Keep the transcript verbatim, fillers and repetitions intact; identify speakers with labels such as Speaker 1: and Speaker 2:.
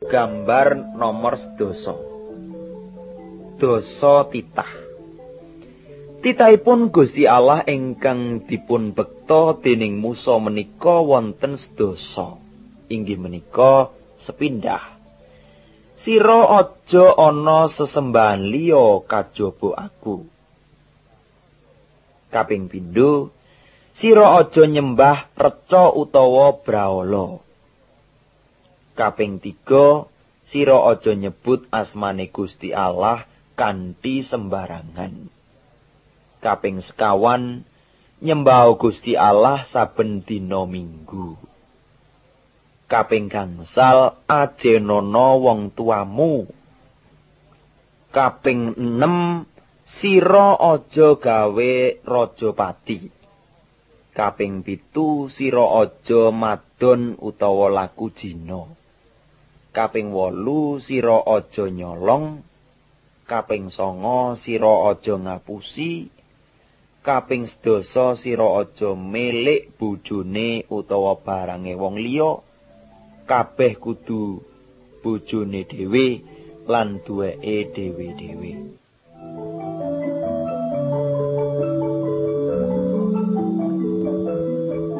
Speaker 1: Gambar nomor sedasa. Dosa titah. Titahipun Gusti Allah ingkang dipun bekta dening Musa menika wonten sedasa. Inggih menika sepindhah. Sira aja ana sesembahan liya kajaba aku. Kaping pindho, sira aja nyembah reca utawa brahala. Kaping tiga, sira aja nyebut asmane Gusti Allah kanthi sembarangan. Kaping sekawan, nyembah Gusti Allah saben dina Minggu. Kaping gangsal, ajenana wong tuamu. Kaping enem, sira aja gawe rajapati. Kaping pitu, sira aja madon utawa laku jina. Kaping wolu, sira aja nyolong. Kaping sanga, sira aja ngapusi. Kaping sedasa, sira aja milik bojone utawa barange wong liya. Kabeh kudu bojone dhewe lan duweke dhewe-dhewe.